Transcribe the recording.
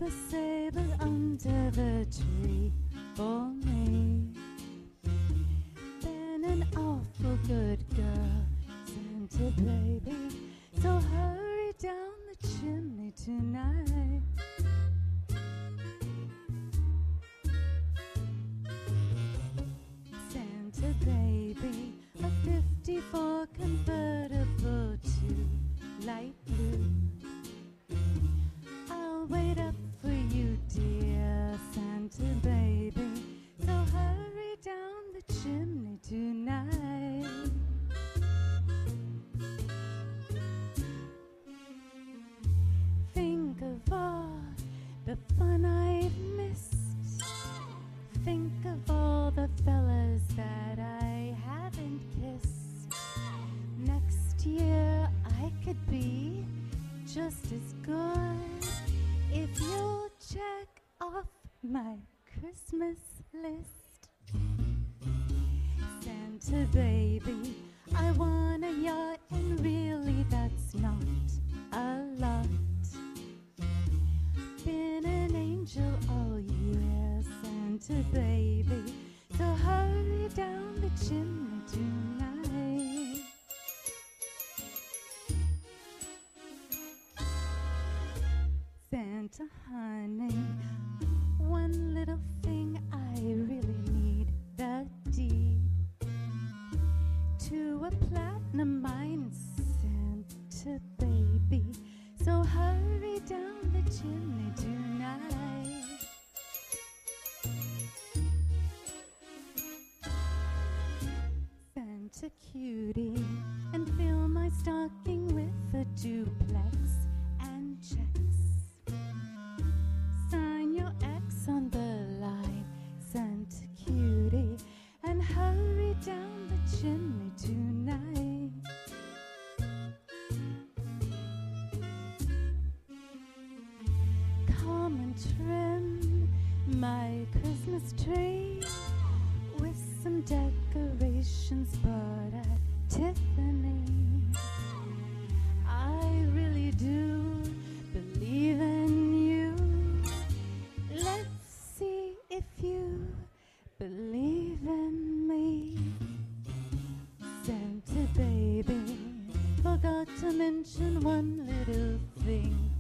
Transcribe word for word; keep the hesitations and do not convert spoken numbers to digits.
a sable under the tree for me. Been an awful good girl, Santa baby, so hurry down the chimney tonight. Santa baby, a fifty-four convertible to light blue. I'll wait up for you, dear Santa baby, so hurry down the chimney tonight. Think of all the fun I've missed. Think of all the fellas that I haven't kissed. Next year I could be just as good if you'll check off my Christmas list. Santa baby, I want a yacht, and really that's not a lot. Been an angel all year, Santa baby, so hurry down the chimney tonight. Santa honey, one little thing I really need, the deed to a platinum mine, Santa baby, so hurry down the chimney tonight. Santa cutie, and fill my stocking with a duplex and checks. Sign your X on the line, Santa cutie, and hurry down the chimney tonight. Come and trim my Christmas tree with some decorations bought at Tiffany. I really do believe in you. Let's see if you believe in me. Santa baby, forgot to mention one little thing.